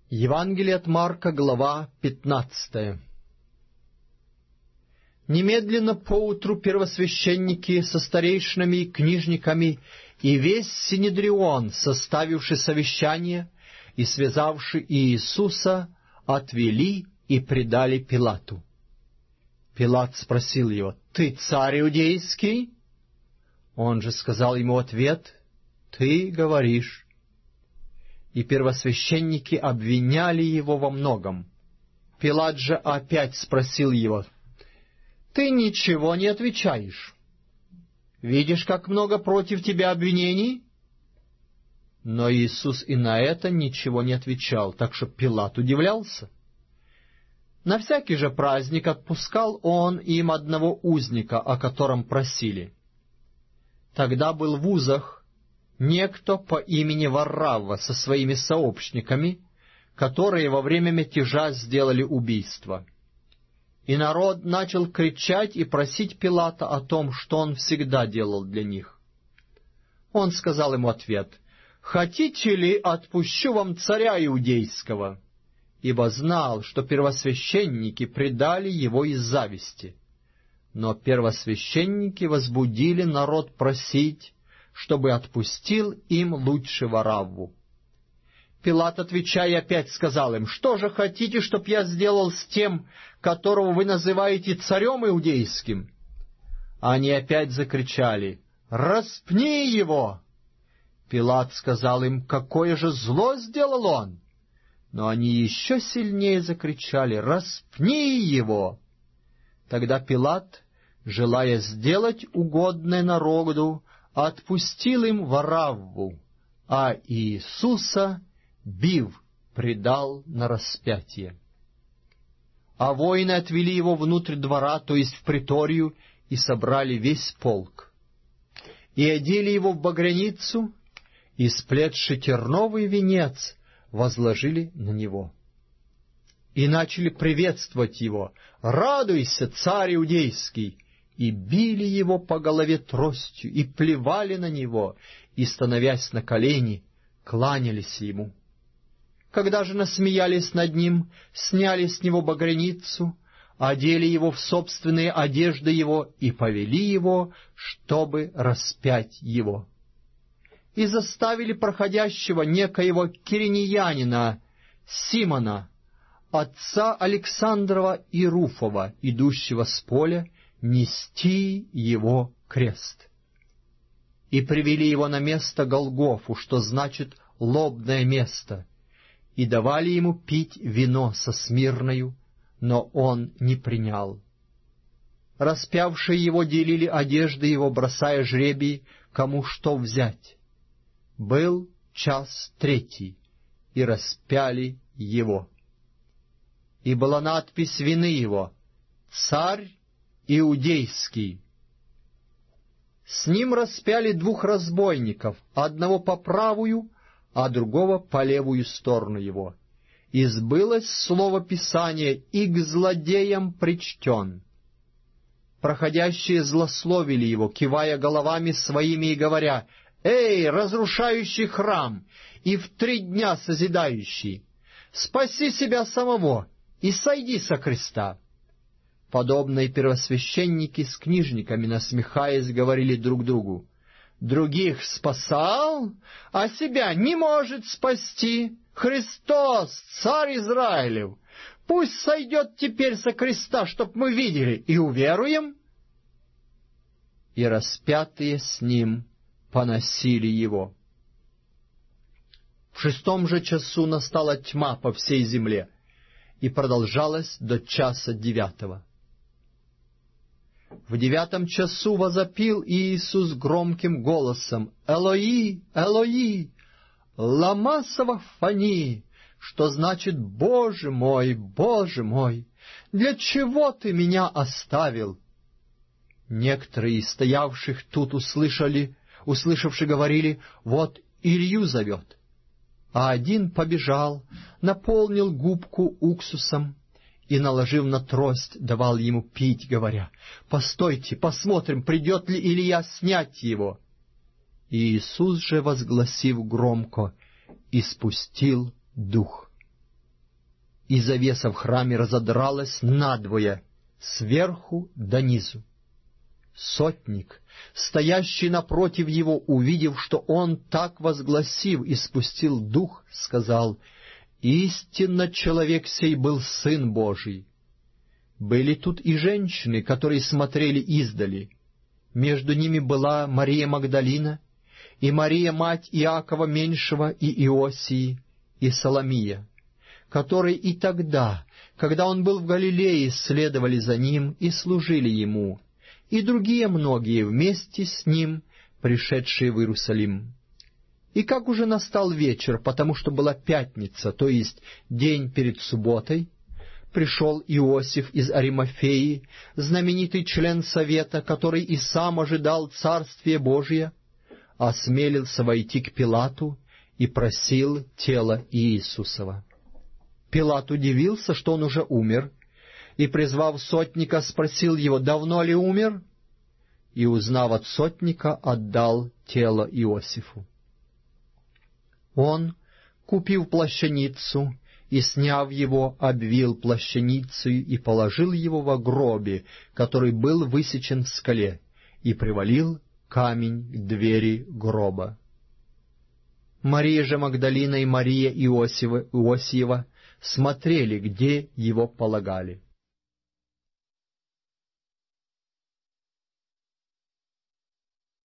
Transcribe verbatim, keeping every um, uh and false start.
Евангелие от Марка, глава пятнадцатая. Немедленно поутру первосвященники со старейшинами и книжниками и весь Синедрион, составивший совещание и связавший Иисуса, отвели и предали Пилату. Пилат спросил его: «Ты царь иудейский?» Он же сказал ему в ответ: «Ты говоришь». И первосвященники обвиняли его во многом. Пилат же опять спросил его: «Ты ничего не отвечаешь? Видишь, как много против тебя обвинений?» Но Иисус и на это ничего не отвечал, так что Пилат удивлялся. На всякий же праздник отпускал он им одного узника, о котором просили. Тогда был в узах некто по имени Варравва со своими сообщниками, которые во время мятежа сделали убийство. И народ начал кричать и просить Пилата о том, что он всегда делал для них. Он сказал ему ответ: «Хотите ли, отпущу вам царя иудейского?» Ибо знал, что первосвященники предали его из зависти. Но первосвященники возбудили народ просить, чтобы отпустил им лучше Варравву. Пилат, отвечая, опять сказал им: «Что же хотите, чтоб я сделал с тем, которого вы называете царем иудейским?» Они опять закричали: «Распни его!» Пилат сказал им: «Какое же зло сделал он?» Но они еще сильнее закричали: «Распни его!» Тогда Пилат, желая сделать угодное народу, отпустил им Варравву, а Иисуса, бив, предал на распятие. А воины отвели его внутрь двора, то есть в приторию, и собрали весь полк. И одели его в багряницу, и, сплетши терновый венец, возложили на него. И начали приветствовать его: «Радуйся, царь иудейский!» И били его по голове тростью, и плевали на него, и, становясь на колени, кланялись ему. Когда же насмеялись над ним, сняли с него багряницу, одели его в собственные одежды его и повели его, чтобы распять его. И заставили проходящего некоего киринеянина Симона, отца Александрова и Руфова, идущего с поля, нести его крест. И привели его на место Голгофу, что значит «лобное место», и давали ему пить вино со смирною, но он не принял. Распявшие его делили одежды его, бросая жребий, кому что взять. Был час третий, и распяли его. И была надпись вины его: «Царь иудейский». С ним распяли двух разбойников, одного по правую, а другого по левую сторону его. И сбылось слово Писания: «И к злодеям причтен». Проходящие злословили его, кивая головами своими и говоря: «Эй, разрушающий храм и в три дня созидающий, спаси себя самого и сойди со креста». Подобно и первосвященники с книжниками, насмехаясь, говорили друг другу: «Других спасал, а себя не может спасти. Христос, царь Израилев, пусть сойдет теперь со креста, чтоб мы видели и уверуем». И распятые с ним поносили его. В шестом же часу настала тьма по всей земле, и продолжалась до часа девятого. В девятом часу возопил Иисус громким голосом: «Элои, Элои, лама савахфани», что значит: «Боже мой, Боже мой, для чего ты меня оставил?» Некоторые из стоявших тут услышали, услышавши, говорили: «Вот Илью зовет». А один побежал, наполнил губку уксусом и, наложив на трость, давал ему пить, говоря: «Постойте, посмотрим, придет ли Илия снять его». И Иисус же, возгласив громко, испустил дух. и завеса в храме разодралась надвое, сверху донизу. Сотник, стоящий напротив его, увидев, что он так возгласив и спустил дух, сказал: «Истинно человек сей был Сын Божий». Были тут и женщины, которые смотрели издали. Между ними была Мария Магдалина, и Мария, мать Иакова Меньшего, и Иосии, и Соломия, которые и тогда, когда он был в Галилее, следовали за ним и служили ему, и другие многие вместе с ним, пришедшие в Иерусалим. И как уже настал вечер, потому что была пятница, то есть день перед субботой, пришел Иосиф из Аримафеи, знаменитый член совета, который и сам ожидал Царствия Божия, осмелился войти к Пилату и просил тело Иисусова. Пилат удивился, что он уже умер, и, призвав сотника, спросил его, давно ли умер, и, узнав от сотника, отдал тело Иосифу. Он, купив плащаницу и, сняв его, обвил плащаницей и положил его во гробе, который был высечен в скале, и привалил камень к двери гроба. Мария же Магдалина и Мария Иосифа, Иосиева смотрели, где его полагали.